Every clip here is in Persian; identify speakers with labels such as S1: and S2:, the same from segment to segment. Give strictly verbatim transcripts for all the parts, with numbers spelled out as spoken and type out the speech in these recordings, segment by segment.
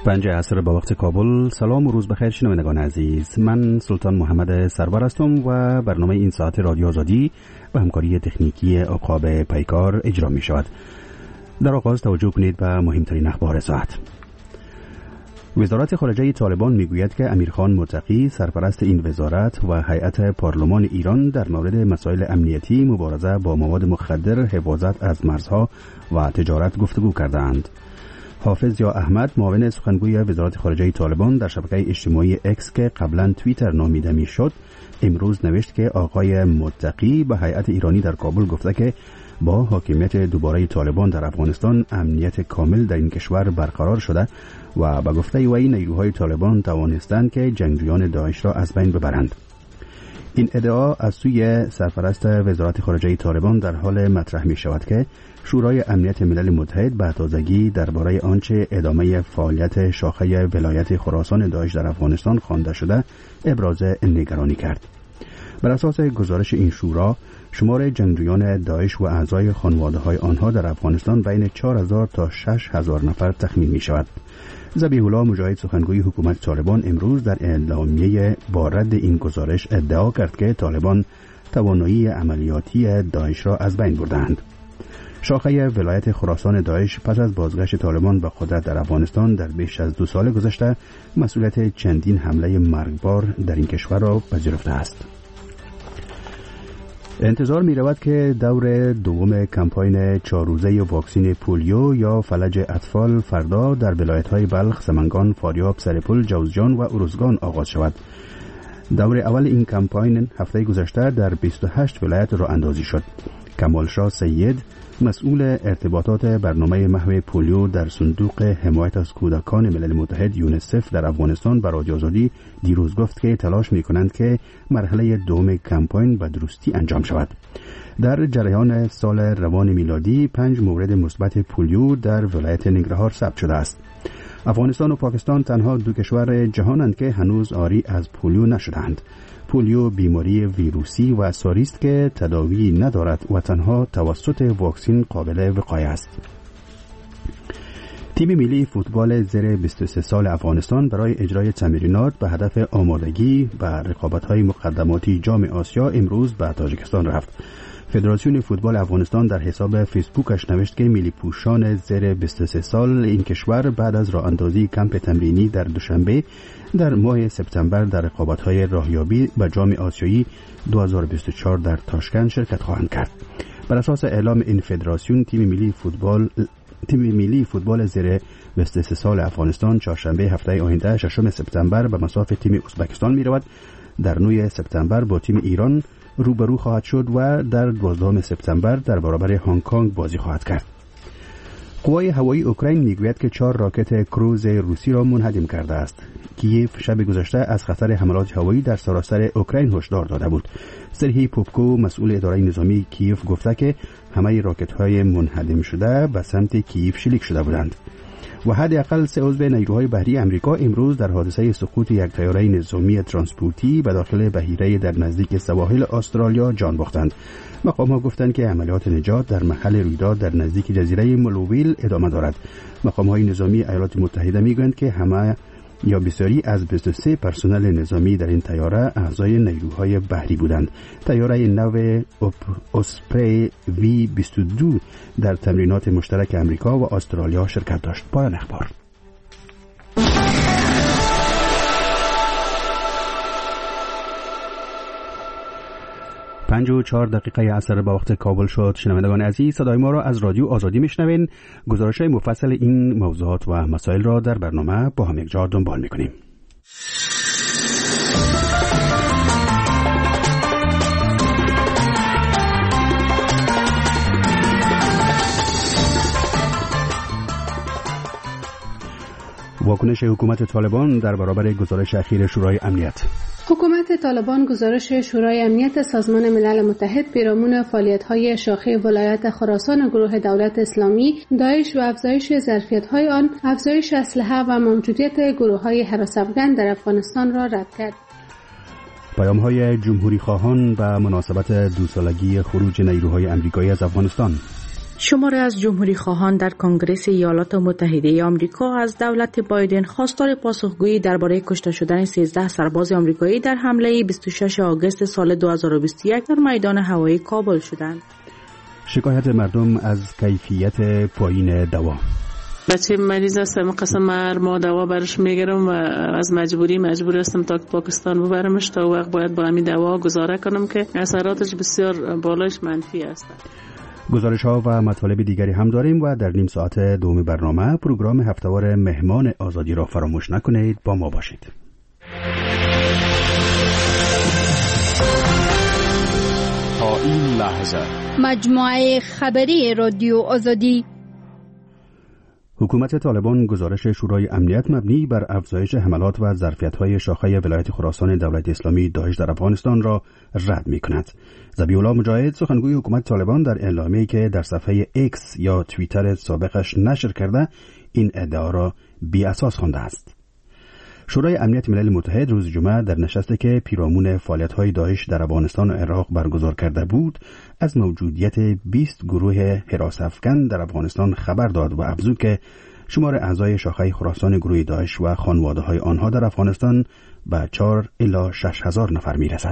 S1: پنج عصر با وقت کابل. سلام و روز بخیر شنوندگان عزیز، من سلطان محمد سرور هستم و برنامه این ساعت رادیو آزادی و همکاری تکنیکی عقاب پیکار اجرا می شود. در آغاز توجه کنید به مهمترین اخبار ساعت. وزارت خارجه طالبان میگوید که امیرخان متقی سرپرست این وزارت و هیئت پارلمان ایران در مورد مسائل امنیتی، مبارزه با مواد مخدر، حفاظت از مرزها و تجارت گفتگو کردند. حافظ یا احمد، معاون سخنگوی وزارت خارجه طالبان، در شبکه اجتماعی اکس که قبلا توییتر نامیده میشد، امروز نوشت که آقای متقی به هیئت ایرانی در کابل گفته که با حاکمیت دوباره طالبان در افغانستان امنیت کامل در این کشور برقرار شده و به گفته وی نیروهای طالبان توانستند که جنگجویان داعش را از بین ببرند. این ادعا از سوی سرپرست وزارت خارجه طالبان در حال مطرح می شود که شورای امنیت ملل متحد به تازگی درباره آنچه ادامه فعالیت شاخه ولایت خراسان داعش در افغانستان خوانده شده ابراز نگرانی کرد. بر اساس گزارش این شورا، شمار جنگجویان داعش و اعضای خانواده‌های آنها در افغانستان بین چهار هزار تا شش هزار نفر تخمین می شود. ذبیح الله مجاهد، سخنگوی حکومت طالبان، امروز در اعلامیه با رد این گزارش ادعا کرد که طالبان توانایی عملیاتی داعش را از بین بردند. شاخه ولایت خراسان داعش پس از بازگشت طالبان به قدرت در افغانستان در بیش از دو سال گذشته مسئولیت چندین حمله مرگبار در این کشور را پذیرفته است. انتظار می رود که دور دوم کمپاین چهار روزه واکسین پولیو یا فلج اطفال فردا در ولایت‌های بلخ، سمنگان، فاریاب، سرپل، جوزجان و ارزگان آغاز شود. دور اول این کمپاین هفته گذشته در بیست و هشت ولایت راه اندازی شد. کمالشاه سید، مسئول ارتباطات برنامه محو پولیو در صندوق حمایت از کودکان ملل متحد یونیسف در افغانستان، به رادیو آزادی دیروز گفت که تلاش می‌کنند که مرحله دوم کمپاین به درستی انجام شود. در جریان سال روان میلادی پنج مورد مثبت پولیو در ولایت ننگرهار ثبت شده است. افغانستان و پاکستان تنها دو کشور جهانند که هنوز عاری از پولیو نشدند. پولیو بیماری ویروسی و ساری است که تداوی ندارد و تنها توسط واکسن قابل وقایه است. تیم ملی فوتبال زیر بیست و سه سال افغانستان برای اجرای تمرینات به هدف آمادگی به رقابت‌های مقدماتی جام آسیا امروز به تاجیکستان رفت. فدراسیون فوتبال افغانستان در حساب فیسبوکش نوشت که ملی پوشان زیر بیست و سه سال این کشور بعد از راه اندازی کمپ تمرینی در دوشنبه در ماه سپتامبر در رقابت‌های راهیابی به جام آسیایی دو هزار و بیست و چهار در تاشکند شرکت خواهند کرد. بر اساس اعلام این فدراسیون، تیم ملی فوتبال تیم ملی فوتبال زیر بیست و سه سال افغانستان چهارشنبه هفته آینده ششم سپتامبر به مصاف تیم ازبکستان می‌رود. در نهم سپتامبر با تیم ایران روبرو خواهد شد و در دوازدهم سپتامبر در برابر هنگ کنگ بازی خواهد کرد. قوای هوایی اوکراین میگوید که چهار راکت کروز روسی را منهدم کرده است. کییف شب گذشته از خطر حملات هوایی در سراسر اوکراین هشدار داده بود. سرهی پوپکو، مسئول اداره نظامی کییف، گفته که همه راکت‌های منهدم شده به سمت کییف شلیک شده بودند. و حداقل سه عضو نیروهای بحری امریکا امروز در حادثه سقوط یک طیاره نظامی ترانسپورتی به داخل بحیره در نزدیک سواحل استرالیا جان باختند. مقام‌ها گفتند که عملیات نجات در محل رویداد در نزدیک جزیره ملوویل ادامه دارد. مقام‌های نظامی ایالات متحده میگویند که همه یا بسیاری از بیست و سه پرسنل نظامی در این طیاره اعضای نیروهای بحری بودند. طیاره نو اسپری وی بیست و دو در تمرینات مشترک امریکا و استرالیا شرکت داشت. پایان اخبار. پنج و چهار دقیقه عصر با وقت کابل شد. شنوندگان عزیز، صدای ما را از رادیو آزادی میشنوین. گزارش‌های مفصل این موضوعات و مسائل را در برنامه با هم یک جا دنبال میکنیم. واکنش حکومت طالبان در برابر گزارش اخیر شورای امنیت.
S2: حکومت طالبان گزارش شورای امنیت سازمان ملل متحد پیرامون فعالیت‌های شاخه ولایت خراسان گروه دولت اسلامی داعش و افزایش ظرفیت‌های آن، افزایش اسلحه و موجودیت گروه‌های هراس‌افغان در افغانستان را رد کرد.
S1: پیام‌های جمهوری خواهان به مناسبت دو سالگی خروج نیروهای آمریکایی از افغانستان.
S3: شماری از جمهوری خواهان در کنگره ایالات متحده آمریکا از دولت بایدن خواستار پاسخگویی درباره کشته شدن سیزده سرباز آمریکایی در حمله بیست و شش آگوست سال دو هزار و بیست و یک در میدان هوایی کابل شدند.
S1: شکایت مردم از کیفیت پایین دوا.
S4: بچه مریض هستم، قسم هر ماه دوا برش میگیرم و از مجبوری مجبور هستم تا پاکستان ببرمش، تا وقت باید با همین دوا گزاره کنم که اثراتش بسیار بالایش منفی است.
S1: گزارش ها و مطالب دیگری هم داریم و در نیم ساعت دوم برنامه پروگرام هفته‌وار مهمان آزادی را فراموش نکنید، با ما باشید.
S5: تا این لحظه
S6: مجموعه خبری رادیو آزادی.
S1: حکومت طالبان گزارش شورای امنیت مبنی بر افزایش حملات و ظرفیت‌های شاخه ولایت خراسان دولت اسلامی داعش در افغانستان را رد می‌کند. ذبیح‌الله مجاهد سخنگوی حکومت طالبان در اعلامیه‌ای که در صفحه ایکس یا توییتر سابقش نشر کرده این ادعا را بی اساس خوانده است. شورای امنیت ملل متحد روز جمعه در نشستی که پیرامون فعالیت‌های داعش در افغانستان و عراق برگزار کرده بود از موجودیت بیست گروه حراس افکن در افغانستان خبر داد و افزود که شمار اعضای شاخه خراسان گروه داعش و خانواده‌های آنها در افغانستان به چهار الی شش هزار نفر می‌رسد.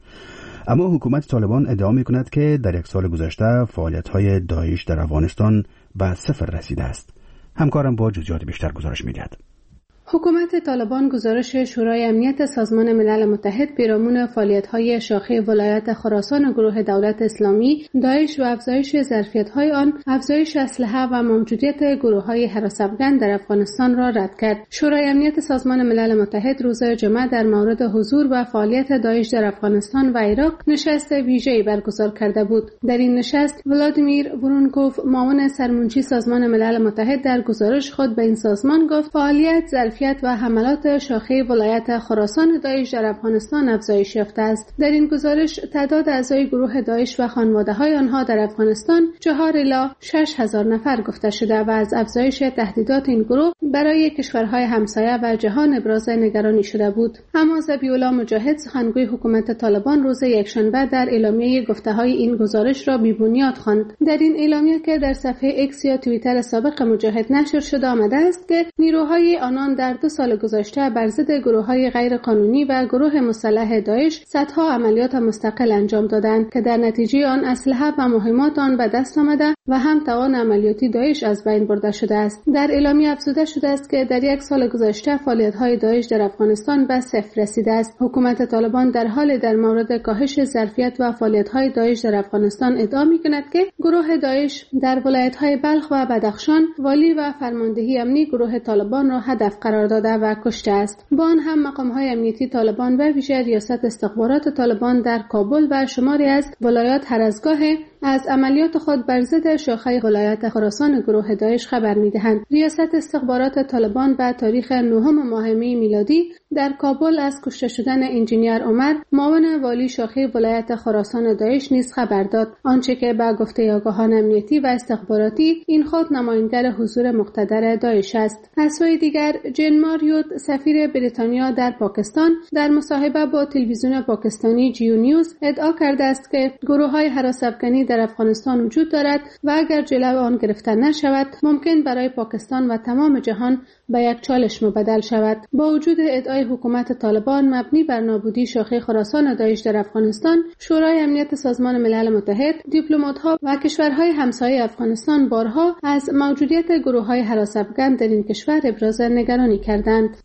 S1: اما حکومت طالبان ادعا می‌کند که در یک سال گذشته فعالیت‌های داعش در افغانستان به صفر رسیده است. همکارم با جزئیات بیشتر گزارش می‌دهد.
S2: حکومت طالبان گزارش شورای امنیت سازمان ملل متحد پیرامون فعالیت‌های شاخه ولایت خراسان و گروه دولت اسلامی داعش و افزایش ظرفیت‌های آن، افزایش اسلحه و موجودیت گروه‌های حراس افکن در افغانستان را رد کرد. شورای امنیت سازمان ملل متحد روز جمعه در مورد حضور و فعالیت داعش در افغانستان و عراق نشست ویژه‌ای برگزار کرده بود. در این نشست ولادیمیر ورونکوف معاون سرمنشی سازمان ملل متحد در گزارش خود به این سازمان گفت فعالیت و حملات شاخه ولایت خراسان داعش در افغانستان افزایش یافته است. در این گزارش تعداد اعضای گروه داعش و خانواده‌های آنها در افغانستان چهار الی شش هزار نفر گفته شده و از افزایش تهدیدات این گروه برای کشورهای همسایه و جهان ابراز نگرانی شده بود. اما ذبیح‌الله مجاهد سخنگوی حکومت طالبان روز یکشنبه در اعلامیه گفته‌های این گزارش را بی‌بنیاد خواند. در این اعلامیه که در صفحه ایکس یا توییتر سابق مجاهد نشر شده آمده است که نیروهای آنان در دو سال گذشته بر ضد گروه‌های غیرقانونی و گروه مسلح داعش صدها عملیات مستقل انجام دادند که در نتیجه آن اسلحه و مهمات آن به دست آمده و هم توان عملیاتی داعش از بین برده شده است. در اعلامیه افزوده شده است که در یک سال گذشته فعالیت‌های داعش در افغانستان به صفر رسیده است. حکومت طالبان در حال در مورد کاهش ظرفیت و فعالیت‌های داعش در افغانستان ادعا می‌کند که گروه داعش در ولایت‌های بلخ و بدخشان والی و فرماندهی امنی گروه طالبان را هدف قرار داده و کشته است. با آن هم مقام‌های امنیتی طالبان و ویژه ریاست استخبارات طالبان در کابل و شماری از ولایات هر از گاه از عملیات خود بر ضد شاخه ولایت خراسان گروه داعش خبر می‌دهند. ریاست استخبارات طالبان به تاریخ نهم ماه می میلادی در کابل از کشته شدن انجینیر عمر معاون والی شاخه ولایت خراسان داعش نیز خبر داد، آنچه که به گفته آگاهان امنیتی و استخباراتی این خود نمایانگر حضور مقتدر داعش است. از سوی دیگر جن ماریوت سفیر بریتانیا در پاکستان در مصاحبه با تلویزیون پاکستانی جیو نیوز ادعا کرده است که گروه‌های حراس افغانی در افغانستان وجود دارد و اگر جلو آن گرفته نشود ممکن برای پاکستان و تمام جهان به یک چالش مبدل شود. با وجود ادعای حکومت طالبان مبنی بر نابودی شاخه خراسان داعش در افغانستان، شورای امنیت سازمان ملل متحد، دیپلمات‌ها و کشورهای همسایه افغانستان بارها از موجودیت گروه‌های حراس افغان در این کشور ابراز نگرانی کردند.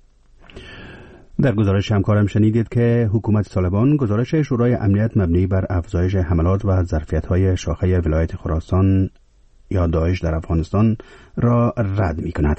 S1: در گزارش همکارم شنیدید که حکومت طالبان گزارش شورای امنیت مبنی بر افزایش حملات و ظرفیت‌های شاخه ولایت خراسان یا داعش در افغانستان را رد می‌کند.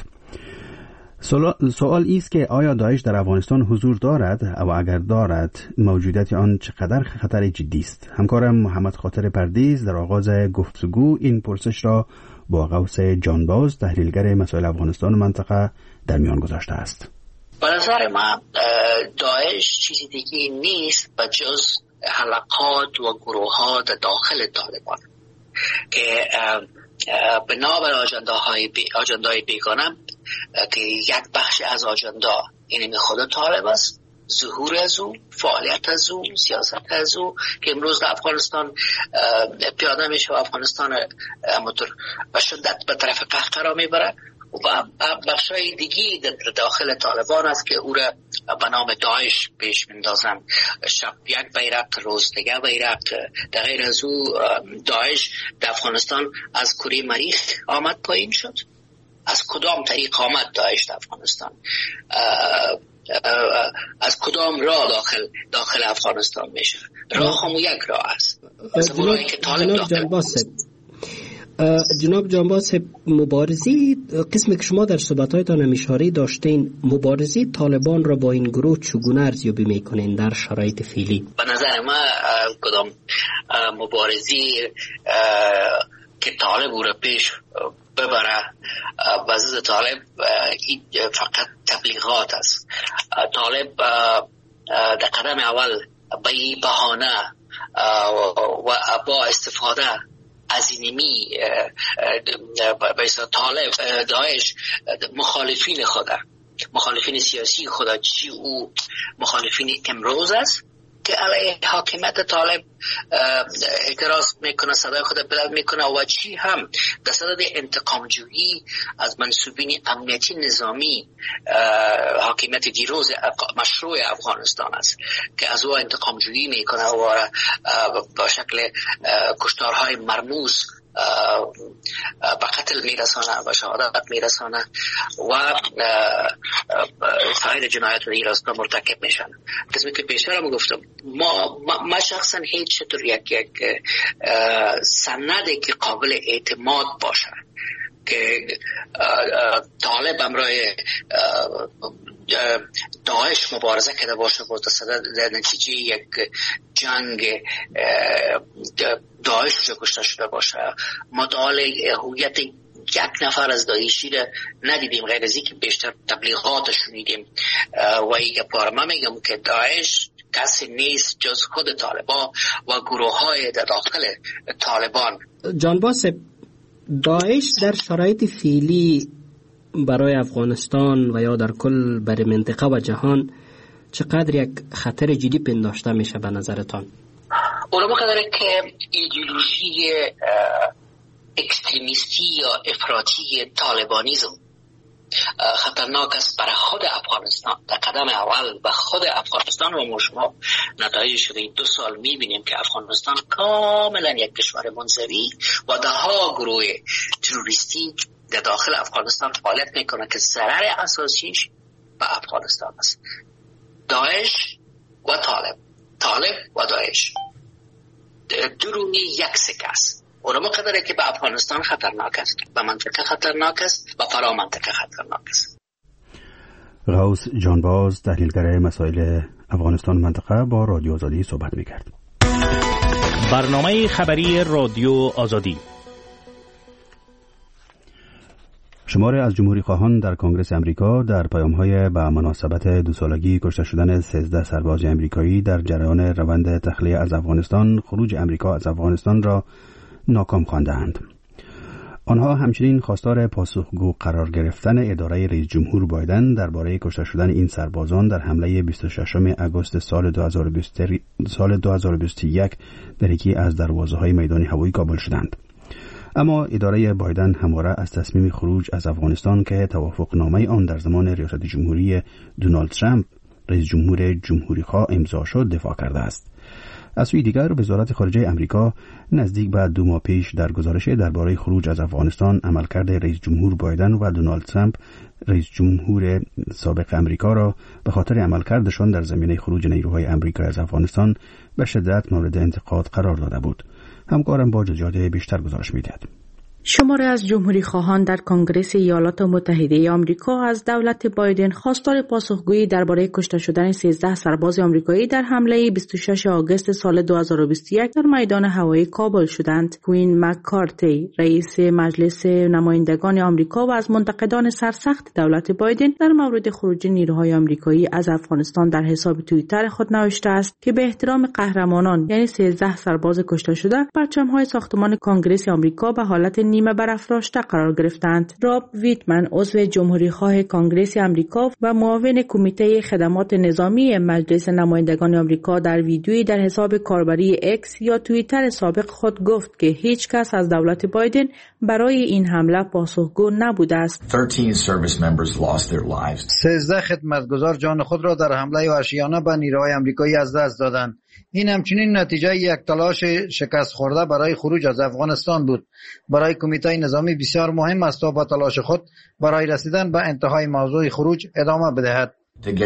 S1: سوال است که آیا داعش در افغانستان حضور دارد و اگر دارد موجودیت آن چقدر خطر جدی است؟ همکارم محمد خاطر پردیز در آغاز گفتگو این پرسش را با غوث جانباز تحلیلگر مسائل افغانستان و منطقه در میان گذاشته است.
S7: به نظر من داعش چیزی دیگه نیست به جز حلقات و گروه ها در داخل طالبان که بنابر آجنداهای بی، آجندای بیگانه که یک بخش از آجندا این خود طالب است، ظهور از او، فعالیت از او، سیاست از او که امروز در افغانستان پیاده میشه و افغانستان همونطور به شدت به طرف قهقرا میبره و بخشای دیگی در داخل طالبان است که او را به نام داعش پیش میندازن. شب یک بیرق، روز دیگه بیرق. در غیر از او داعش در افغانستان از کره مریخ آمد پایین شد. از کدام طریق آمد داعش در افغانستان؟ از کدام راه داخل داخل افغانستان میشه؟ راه هم یک راه است.
S8: جناب, جناب جانباز جناب جانباز مبارزی قسمی که شما در صحبت‌هایتان اشاره داشتین، مبارزی طالبان را با این گروه چگونه ارزیابی میکنین در شرایط فعلی؟
S7: به نظر من کدام مبارزی که طالب او را پیش ببره وزد طالب فقط تبلیغات است. طالب در قدم اول به این بهانه و با استفاده از اینمی به طالب داعش مخالفین خدا، مخالفین سیاسی خدا، چی او مخالفین امروز است که علیه حاکمیت طالب اعتراض میکنه، صدای خود بلند میکنه و چی هم در صدد انتقام جویی از منصوبین امنیتی نظامی حاکمیت دیروز مشروع افغانستان است که از او انتقام جویی میکنه و با شکل کشتارهای مرموز به قتل میرسانه و شهادت میرسانه و فاعل جنایت و ایراستا مرتکب میشن. قسمی که پیشتر هم گفتم، ما ما شخصا هیچ طور یک یک سندی که قابل اعتماد باشه که طالب همراه داعش مبارزه کرده باشه و در نتیجه یک جنگ داعش کشته شده باشه، مطالعه هویت یک نفر از داعشی را ندیدیم غیر از اینکه بیشتر تبلیغاتش شنیدیم و یک بار من میگم که داعش کسی نیست جز خود طالبان و گروه های در داخل طالبان.
S8: جانباز، داعش در شرایط فعلی برای افغانستان و یا در کل برای منطقه و جهان چقدر یک خطر جدی پنداشته میشه به نظرتان؟
S7: اونو بقدره که ایدئولوژی اکستریمیستی یا افراطی طالبانیزم خطرناک است برای خود افغانستان. در قدم اول و خود افغانستان و ما شما نتایج شده این دو سال میبینیم که افغانستان کاملا یک کشور منزوی و ده ها گروه تروریستی در داخل افغانستان فعالیت میکنه که ضرر اساسیش به افغانستان است. داعش و طالب، طالب و داعش درونی یک سکه است. اونم قدره که به افغانستان خطرناک است، به منطقه خطرناک است و فرا منطقه خطرناک است.
S1: غوث جانباز، تحلیلگر مسائل افغانستان منطقه، با رادیو آزادی صحبت میکرد.
S9: برنامه خبری رادیو آزادی.
S1: شماری از جمهوری خواهان در کنگره امریکا در پیام‌های به مناسبت دو سالگی کشته شدن سیزده سرباز امریکایی در جریان روند تخلیه از افغانستان، خروج امریکا از افغانستان را ناکام خواندند. آنها همچنین خواستار پاسخگو قرار گرفتن اداره رئیس جمهور بایدن درباره کشته شدن این سربازان در حمله بیست و ششم آگوست سال دو هزار و بیست و یک در یکی از دروازه‌های میدان هوایی کابل شدند. اما اداره بایدن همواره از تصمیم خروج از افغانستان که توافقنامه آن در زمان ریاست جمهوری دونالد ترامپ رئیس جمهور جمهوری خواه امضا شد دفاع کرده است. از سوی دیگر وزارت خارجه امریکا نزدیک به دو ماه پیش در گزارش درباره خروج از افغانستان عملکرد رئیس جمهور بایدن و دونالد ترامپ رئیس جمهور سابق امریکا را به خاطر عملکردشان در زمینه خروج نیروهای امریکا از افغانستان به شدت مورد انتقاد قرار داده بود. همکارم با جزئیات بیشتر گزارش می‌دهد.
S3: شماری از جمهوری خواهان در کنگره ایالات متحده آمریکا از دولت بایدن خواستار پاسخگویی درباره کشته شدن سیزده سرباز آمریکایی در حمله بیست و ششم آگوست سال دو هزار و بیست و یک در میدان هوایی کابل شدند. کوین مککارتی، رئیس مجلس نمایندگان آمریکا و از منتقدان سرسخت دولت بایدن در مورد خروج نیروهای آمریکایی از افغانستان در حساب توییتر خود نوشته است که به احترام قهرمانان یعنی سیزده سرباز کشته شده، پرچم‌های ساختمان کنگره آمریکا به حالت نیمه برافراشته قرار گرفتند. راب ویتمن عضو جمهوریخواه کانگرس آمریکا و معاون کمیته خدمات نظامی مجلس نمایندگان آمریکا در ویدیویی در حساب کاربری اکس یا توییتر سابق خود گفت که هیچ کس از دولت بایدن برای این حمله پاسخگو نبوده است.
S10: سیزده خدمتگزار جان خود را در حمله وحشیانه به نیروهای آمریکایی از دست دادند. این همچنین نتیجه یک تلاش شکست خورده برای خروج از افغانستان بود. برای کمیته نظامی بسیار مهم است تا با تلاش خود برای رسیدن به انتهای موضوع خروج ادامه بدهد.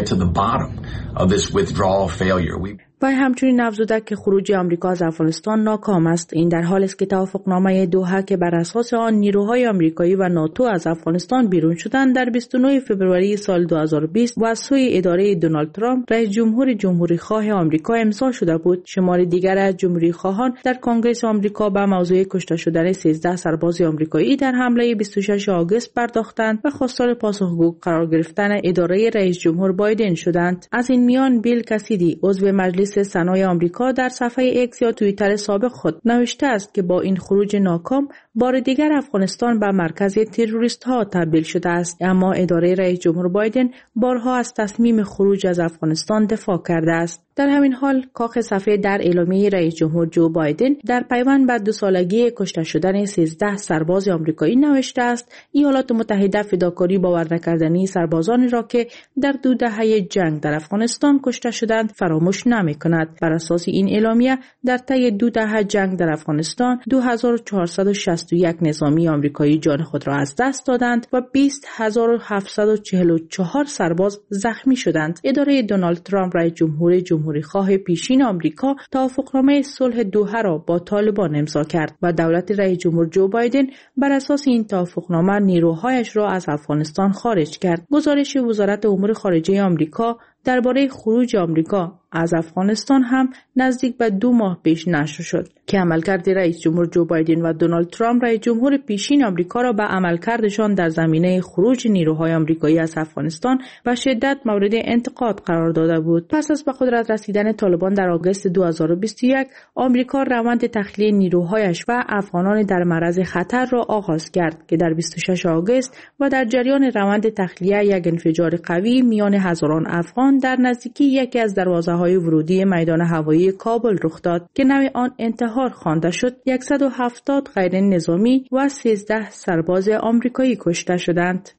S3: و همچنین افزوده که خروج آمریکا از افغانستان ناکام است. این در حالی است که توافقنامه دوحه که بر اساس آن نیروهای آمریکایی و ناتو از افغانستان بیرون شدند در بیست و نه فوریه سال دو هزار و بیست و از سوی اداره دونالد ترامپ رئیس جمهور جمهوریخواه آمریکا امضا شده بود. شمار دیگر از جمهوریخواهان در کنگره آمریکا به موضوع کشته شدن سیزده سرباز آمریکایی در حمله بیست و شش آگوست پرداختند و خواستار پاسخگو قرار گرفتن اداره رئیس جمهور بایدن شدند. از این میان بیل کسیدی عضو مجلس سنای آمریکا در صفحه اکس یا توییتر سابق خود نوشته است که با این خروج ناکام بار دیگر افغانستان به مرکز تروریست ها تبدیل شده است، اما اداره رئیس جمهور بایدن بارها از تصمیم خروج از افغانستان دفاع کرده است. در همین حال کاخ صفحه در اعلامیه رئیس جمهور جو بایدن در پیوند به دو سالگی کشته شدن سیزده سرباز آمریکایی نوشته است ایالات متحده فداکاری باور نکردنی سربازانی را که در دو دهه جنگ در افغانستان کشته شدند فراموش نمی‌کند. بر اساس این اعلامیه در طی دو دهه جنگ در افغانستان دو هزار و چهارصد و شصت و یک نظامی آمریکایی جان خود را از دست دادند و بیست هزار و هفتصد و چهل و چهار سرباز زخمی شدند. اداره دونالد ترامپ رئیس جمهور جمهوریخواه پیشین آمریکا توافقنامه صلح دوحه را با طالبان امضا کرد و دولت رئیس جمهور جو بایدن بر اساس این توافقنامه نیروهایش را از افغانستان خارج کرد. گزارش وزارت امور خارجه آمریکا درباره خروج آمریکا از افغانستان هم نزدیک به دو ماه پیش نشر شد که عملکرد رئیس جمهور جو بایدن و دونالد ترامپ رئیس جمهور پیشین آمریکا را به عملکردشان در زمینه خروج نیروهای آمریکایی از افغانستان به شدت مورد انتقاد قرار داده بود. پس از به قدرت رسیدن طالبان در آگوست دو هزار و بیست و یک، آمریکا روند تخلیه نیروهایش و افغانان در معرض خطر را آغاز کرد که در بیست و شش آگوست و در جریان روند تخلیه یک انفجار قوی میان هزاران افغان در نزدیکی یکی از دروازه‌های ورودی میدان هوایی کابل رخ داد که نام آن انتحار خوانده شد. صد و هفتاد غیر نظامی و سیزده سرباز آمریکایی کشته شدند.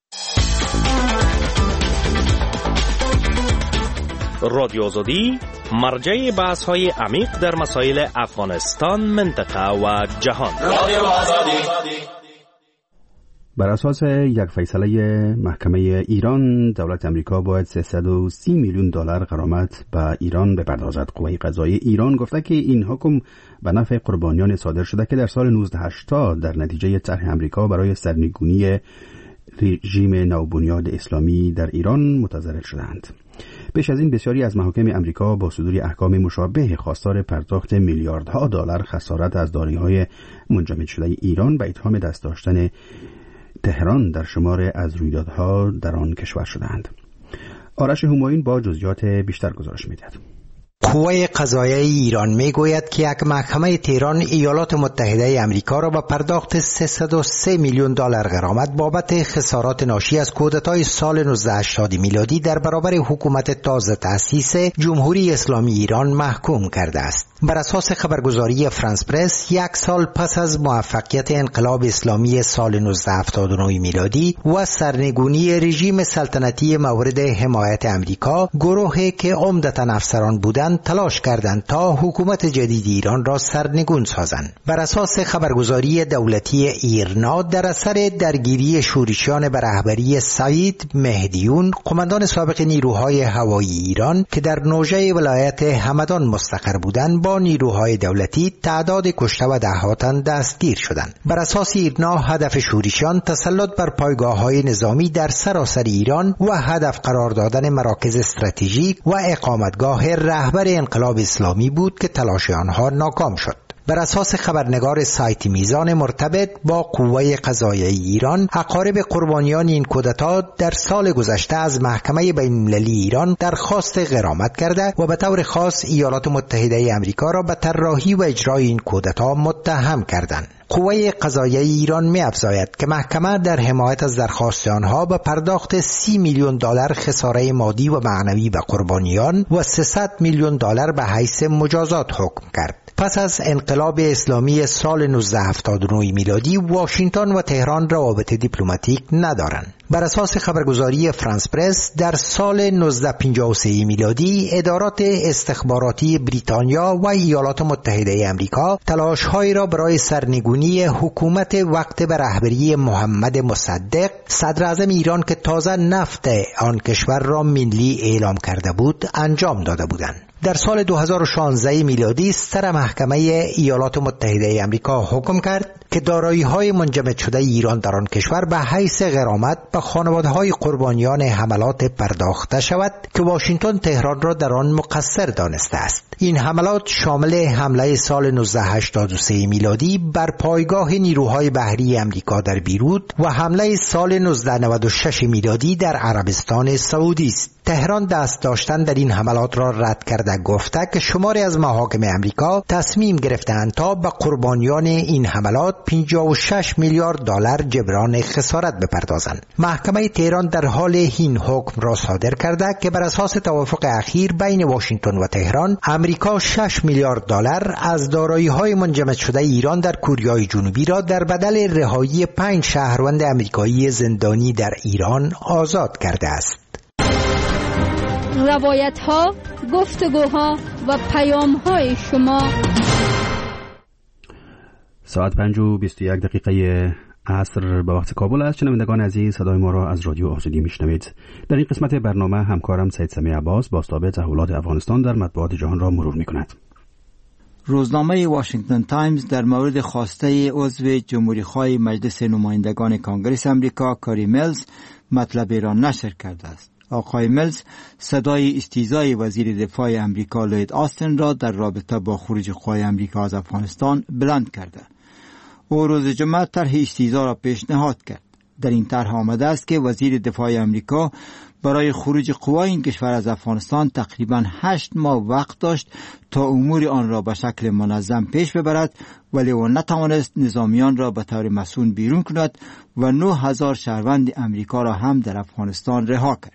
S9: رادیو آزادی مرجع بحث‌های عمیق در مسائل افغانستان، منطقه و جهان. رادیو آزادی.
S1: بر اساس یک فیصله محکمه ایران، دولت امریکا باید سیصد و سی میلیون دلار غرامت به ایران بپردازد. قوه قضاییه ایران گفته که این حکم به نفع قربانیان صادر شده که در سال نوزده هشتاد در نتیجه طرح امریکا برای سرنگونی رژیم نوبنیاد اسلامی در ایران متضرر شدند. پیش از این بسیاری از محاکم امریکا با صدور احکام مشابه خواستار پرداخت میلیاردها دلار خسارت از دارایی‌های منجمد شده ایران به اتهام دست داشتن تهران در شمار از رویدادها در آن کشور شدند. آرش همایون با جزئیات بیشتر گزارش می‌دهد.
S11: قوه قضاییه ایران میگوید که یک محکمه تهران ایالات متحده آمریکا را با پرداخت سیصد و سه میلیون دلار غرامت بابت خسارات ناشی از کودتای سال نوزده هشتاد میلادی در برابر حکومت تازه تأسیس جمهوری اسلامی ایران محکوم کرده است. بر اساس خبرگزاری فرانس پرس، یک سال پس از موفقیت انقلاب اسلامی سال نوزده هفتاد و نه میلادی و سرنگونی رژیم سلطنتی مورد حمایت امریکا، گروهی که عمدتاً افسران بودند تلاش کردند تا حکومت جدید ایران را سرنگون سازند. بر اساس خبرگزاری دولتی ایرنا، در اثر درگیری شورشیان به رهبری سعید مهدیون، قماندان سابق نیروهای هوایی ایران که در نوژه ولایت همدان مستقر بودند، با نیروهای دولتی تعداد کشته و دهها تن دستگیر شدند. بر اساس ایرنا، هدف شورشیان تسلط بر پایگاه‌های نظامی در سراسر ایران و هدف قرار دادن مراکز استراتژیک و اقامتگاه رهبر انقلاب اسلامی بود که تلاش آنها ناکام شد. بر اساس خبرنگار سایت میزان مرتبط با قوه قضاییه ایران، اقارب قربانیان این کودتا در سال گذشته از محکمه بین‌المللی ایران درخواست غرامت کرده و به طور خاص ایالات متحده آمریکا را به طراحی و اجرای این کودتا متهم کردند. قوه قضاییه ایران می افزاید که محکمه در حمایت از درخواست آنها به پرداخت سی میلیون دلار خساره مادی و معنوی به قربانیان و سیصد میلیون دلار به حیث مجازات حکم کرد. پس از انقلاب اسلامی سال نوزده هفتاد و نه میلادی، واشنگتن و تهران روابط دیپلماتیک ندارند. بر اساس خبرگزاری فرانس پرس، در سال نوزده پنجاه و سه میلادی ادارات استخباراتی بریتانیا و ایالات متحده آمریکا تلاش‌هایی را برای سرنگونی حکومت وقت به رهبری محمد مصدق، صدر اعظم ایران که تازه نفت آن کشور را ملی اعلام کرده بود، انجام داده بودند. در سال دو هزار و شانزده میلادی سر محکمه ایالات متحده آمریکا حکم کرد که دارایی‌های منجمد شده ایران در آن کشور به حیث غرامت به خانواده‌های قربانیان حملات پرداخته شود که واشنگتن تهران را در آن مقصر دانسته است. این حملات شامل حمله سال نوزده هشتاد و سه میلادی بر پایگاه نیروهای بحری آمریکا در بیروت و حمله سال نوزده نود و شش میلادی در عربستان سعودی است. تهران دست داشتن در این حملات را رد کرده گفته که شماری از محاکم آمریکا تصمیم گرفتند تا به قربانیان این حملات پنجاه و شش میلیارد دلار جبران خسارت بپردازند. محکمه تهران در حال این حکم را صادر کرده که بر اساس توافق اخیر بین واشنگتن و تهران، آمریکا شش میلیارد دلار از دارایی‌های منجمد شده ایران در کره جنوبی را در بدل رهایی پنج شهروند آمریکایی زندانی در ایران آزاد کرده است.
S6: روایت ها، گفتگوها و پیام های شما.
S1: ساعت پنج و بیست و یک دقیقه عصر به وقت کابل است. شنوندگان عزیز، صدای ما را از رادیو آزادی میشنوید. در این قسمت برنامه همکارم سید سمیع عباس بازتاب تحولات افغانستان در مطبوعات جهان را مرور میکند.
S12: روزنامه واشنگتن تایمز در مورد خواسته عضو جمهوری‌خواه مجلس نمایندگان کانگرس آمریکا کاری میلز مطلبی را نشر کرده است. آقای میلز صدای استیزای وزیر دفاع آمریکا لوید آستین را در رابطه با خروج قوای آمریکا از افغانستان بلند کرده. او روز جمعه طرح استیزا را پیشنهاد کرد. در این طرح آمده است که وزیر دفاع آمریکا برای خروج قوای این کشور از افغانستان تقریباً هشت ماه وقت داشت تا امور آن را به شکل منظم پیش ببرد، ولی او نتوانست نظامیان را به طور مسئول بیرون کند و نه هزار شهروند آمریکا را هم در افغانستان رها کرد.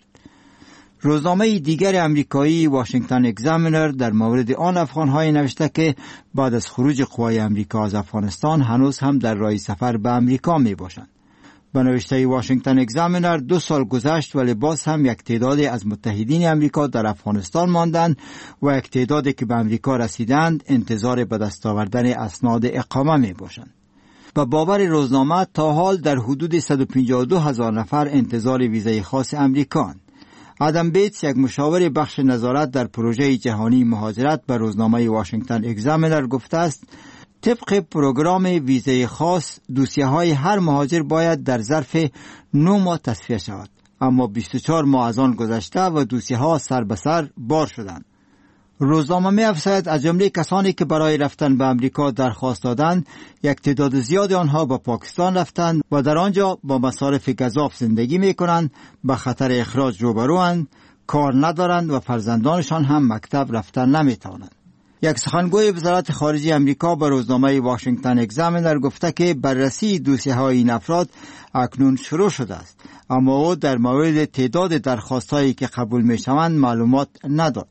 S12: روزنامه دیگر آمریکایی واشنگتن اگزامینر در مورد آن افغان‌های نوشته که بعد از خروج قوای آمریکا از افغانستان هنوز هم در راه سفر به آمریکا می باشند. به نوشته واشنگتن اگزامینر دو سال گذشت ولی باز هم یک تعدادی از متحدین آمریکا در افغانستان ماندند و یک تعدادی که به آمریکا رسیدند انتظار به دست آوردن اسناد اقامه می باشند. به باور روزنامه تا حال در حدود صد و پنجاه و دو هزار نفر انتظار ویزای خاص آمریکا. آدم بیتس، یک مشاور بخش نظارت در پروژه جهانی مهاجرت، به روزنامه واشنگتن اگزامینر گفته است طبق پروگرام ویزای خاص دوسیه های هر مهاجر باید در ظرف نه ماه تصفیه شود، اما بیست و چهار ماه از آن گذشته و دوسیه ها سر به سر بار شدند. روزنامه می افزاید از جمله کسانی که برای رفتن به آمریکا درخواست دادند، یک تعداد زیاد آنها به پاکستان رفتند و در آنجا با مصارف گزاف زندگی می کنند، به خطر اخراج روبروند، کار ندارند و فرزندانشان هم مکتب رفتن نمی توانند. یک سخنگوی وزارت خارجه آمریکا به روزنامه واشنگتن اگزامینر گفته که بررسی دوسیه های این افراد اکنون شروع شده است، اما او در مورد تعداد درخواست هایی که قبول می شوند معلومات نداد.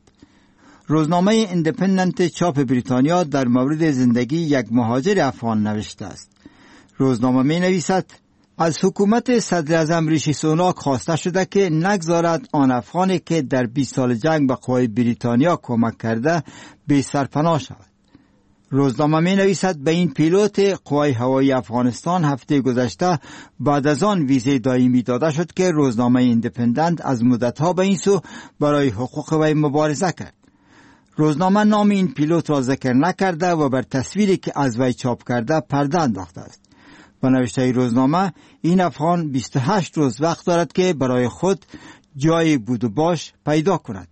S12: روزنامه ایندیپندنت چاپ بریتانیا در مورد زندگی یک مهاجر افغان نوشته است. روزنامه می نویسد از حکومت صدر اعظم ریشی سوناک خواسته شده که نگذارد آن افغانی که در بیست سال جنگ به قوای بریتانیا کمک کرده بی سرپناه شود. روزنامه می نویسد به این پیلوت قوای هوایی افغانستان هفته گذشته بعد از آن ویزه دائمی داده شد که روزنامه ایندیپندنت از مدتها به این سو برای حقوق وی مبارزه کرد. روزنامه نام این پیلوت را ذکر نکرده و بر تصویری که از وی چاپ کرده پرده انداخته است. و نوشته روزنامه این افغان بیست و هشت روز وقت دارد که برای خود جای بود و باش پیدا کند.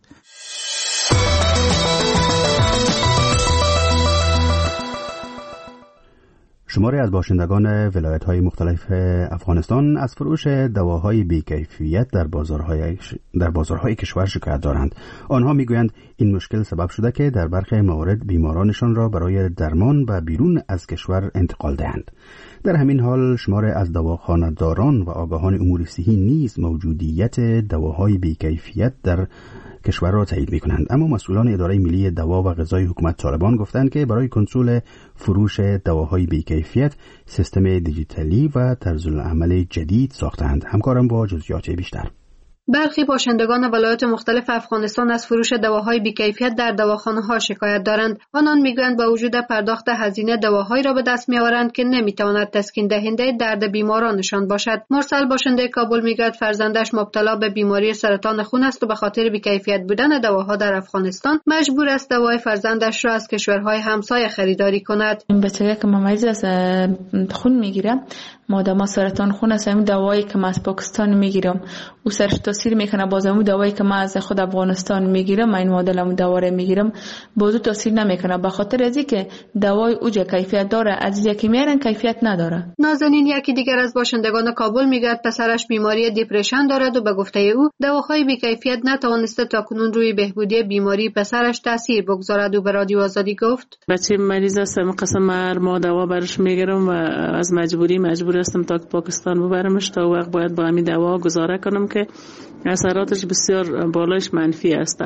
S1: شماری از باشندگان ولایت‌های مختلف افغانستان از فروش دواهای بی‌کیفیت در بازارهای در بازارهای کشور شکایت دارند. آنها میگویند این مشکل سبب شده که در برخی موارد بیمارانشان را برای درمان به بیرون از کشور انتقال دهند. در همین حال شماری از دواخانه‌داران و آگاهان امور صحی نیز موجودیت دواهای بی‌کیفیت در کشور را تایید می‌کنند، اما مسئولان اداره ملی دوا و غذای حکومت طالبان گفتند که برای کنترل فروش دواهای بی‌کیفیت سیستم دیجیتالی و طرزالعمل جدید ساختند. همکارم با جزئیات بیشتر.
S2: برخی باشندگان ولایات مختلف افغانستان از فروش دواهای بی‌کیفیت در دواخانه‌ها شکایت دارند. آنان میگویند با وجود پرداخت هزینه دواهایی را به دست می‌آورند که نمی‌تواند تسکین دهنده درد بیمارانشان باشد. مرسل باشنده کابل میگوید فرزندش مبتلا به بیماری سرطان خون است و به خاطر بی‌کیفیت بودن دواها در افغانستان مجبور است دوای فرزندش را از کشورهای همسایه خریداری کند.
S13: این بچه که مریض از خون میگیره، مادام سرطان خون است، همین دوایی که من از پاکستان میگیرم او سرش تاثیر میکنه، باز همون دوایی که من از خود افغانستان میگیرم، من این معادلم دوا میگیرم، باز تاثیر نمیکنه، به خاطر از اینکه دوای اوجه کیفیت داره، از یکی میارن کیفیت نداره.
S2: نازنین یکی دیگر از باشندگان کابل میگه پسرش بیماری دپرشن دارد و به گفته او دواهای بی‌کیفیت نتوانسته تاکنون روی بهبودی بیماری پسرش تاثیر بگذارد. و به رادیو آزادی گفت
S4: بچه مریض است، قسم ما دوا برش میگیرم و از مجبوری مجبور هستم تا پاکستان ببرمش، تا وقت باید با همین دوا گزاره کنم که اثراتش بسیار بالایش منفی است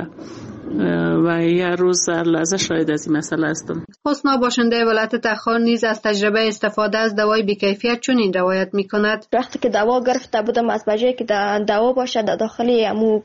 S4: و یه روز هر لحظه شاید از این مسئله هستم.
S2: حسنا باشنده ولایت تخار نیز از تجربه استفاده از دوای بی‌کیفیت چنین روایت می‌کند.
S14: وقتی که دوا گرفته بودم، از بجای که دوا باشه در داخل امو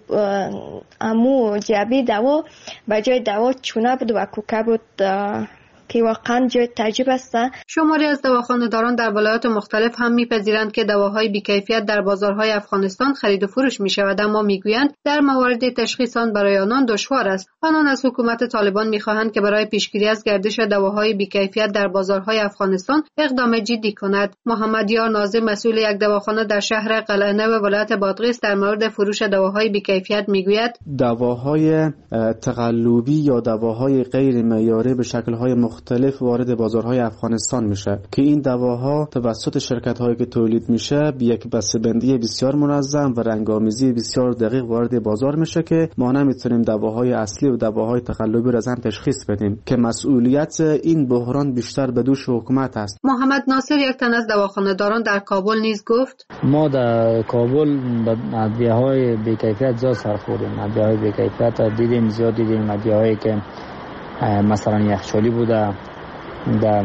S14: امو جعبه دوا، بجای دوا چونه بود و کوکه بود که واقعا جای تعجب است.
S2: شماری از دواخانه‌داران در ولایات مختلف هم می‌پذیرند که دواهای بی‌کیفیت در بازارهای افغانستان خرید و فروش می‌شود، اما می‌گویند در موارد تشخیص آن برای آنان دشوار است. آنان از حکومت طالبان می‌خواهند که برای پیشگیری از گردش دواهای بی‌کیفیت در بازارهای افغانستان اقدام جدی کند. محمد یار ناظم مسئول یک دواخانه در شهر قلعه‌نو و ولایت بادغیس در مورد فروش دواهای بی‌کیفیت می‌گوید
S15: دواهای تقلبی یا دواهای غیر معیاری به شکل‌های مختلف وارد بازارهای افغانستان میشه که این دواها توسط شرکت‌هایی که تولید میشه به یک بسته‌بندی بسیار منظم و رنگ‌آمیزی بسیار دقیق وارد بازار میشه که ما نمیتونیم دواهای اصلی و دواهای تقلبی را از هم تشخیص بدیم که مسئولیت این بحران بیشتر به دوش حکومت است.
S2: محمد ناصر یک تن از دواخانه‌داران در کابل نیز گفت
S16: ما در کابل ادویه‌های بی‌کیفیت زیاد سر خوردیم. ادویه‌های بی‌کیفیت دیدیم، زیاد دیدیم، ادویه‌هایی که مثلا یخچالی بوده در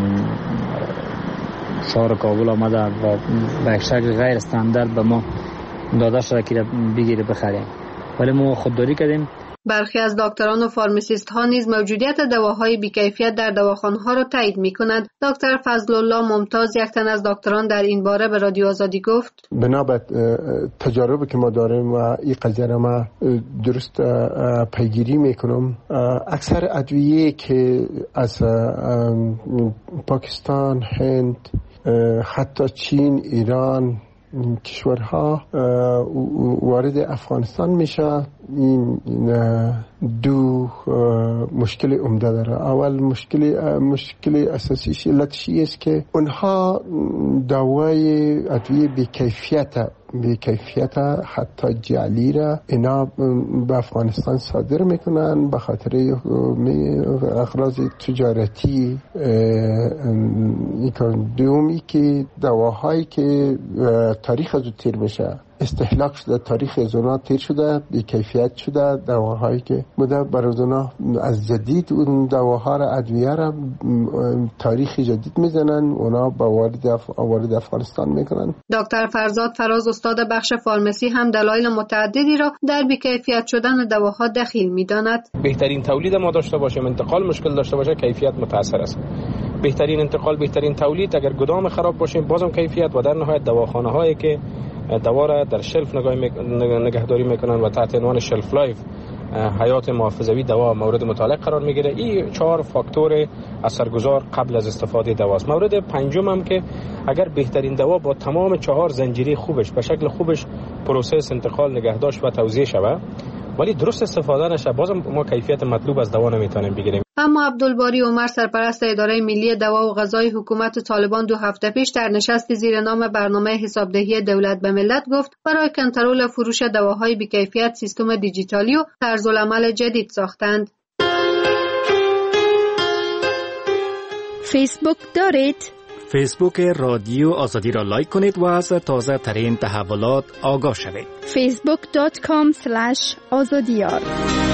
S16: شهر کابل آمده و به شکل غیر استاندارد به ما داده شده که بگیره بخریم، ولی ما خودداری کردیم.
S2: برخی از دکتران و فارماسیست ها نیز موجودیت دواهای بی‌کیفیت در دواخانه‌ها را تایید می‌کنند. دکتر فضل الله ممتاز یک تن از دکتران در این باره به رادیو آزادی گفت
S17: بنابر تجاربی که ما داریم و این قضیه را ما درست پیگیری میکنم، اکثر ادویه که از پاکستان، هند، حتی چین، ایران کشورها وارد افغانستان میشه، این دو مشکل عمده داره. اول مشکل مشکل اساسیش علتشی است که اونها دوای ادویه بی‌کیفیت بی‌کیفیت حتی جعلی را اینا به افغانستان صادر میکنن به خاطر اغراض تجارتی. دومی که دواهایی که تاریخ از تیر میشه، استهلاک شده، تاریخ از اونا تیر شده، بی‌کیفیت شده، دواهایی که بوده برای اونا از جدید اون دواها را ادویه را تاریخ جدید میزنن، اونا با وارد اف... وارد افغانستان میکنن.
S2: دکتر فرزاد فراز استاد بخش فارمسی هم دلایل متعددی را در بی‌کیفیت شدن دواها دخیل میداند.
S18: بهترین تولید ما داشته باشیم، انتقال مشکل داشته باشه، کیفیت متاثر است. بهترین انتقال، بهترین تولید، اگر گدام خراب باشه بازم کیفیت، و در نهایت دواخانه هایی که دوا را در شلف نگهداری میکنن و تحت عنوان شلف لایف حیات محافظوی دوا مورد مطالعه قرار میگیره. این چهار فاکتور اثرگذار قبل از استفاده دواست. مورد پنجم هم که اگر بهترین دوا با تمام چهار زنجیره خوبش به شکل خوبش پروسس، انتقال، نگهداشت و توزیع شود ولی درست استفاده نشه بازم ما کیفیت مطلوب از دوا نمیتونیم بگیریم.
S2: اما عبدالباری عمر سرپرست اداره ملی دوا و غذای حکومت طالبان دو هفته پیش در نشستی زیر نام برنامه حسابدهی دولت به ملت گفت برای کنترل فروش دواهای بی‌کیفیت سیستم دیجیتالی و طرزالعمل جدید ساختند.
S6: فیسبوک دارید؟
S9: فیسبوک رادیو آزادی را لایک کنید و از تازه ترین تحولات آگاه شوید.
S6: فیسبوک دات کام اسلش آزادیار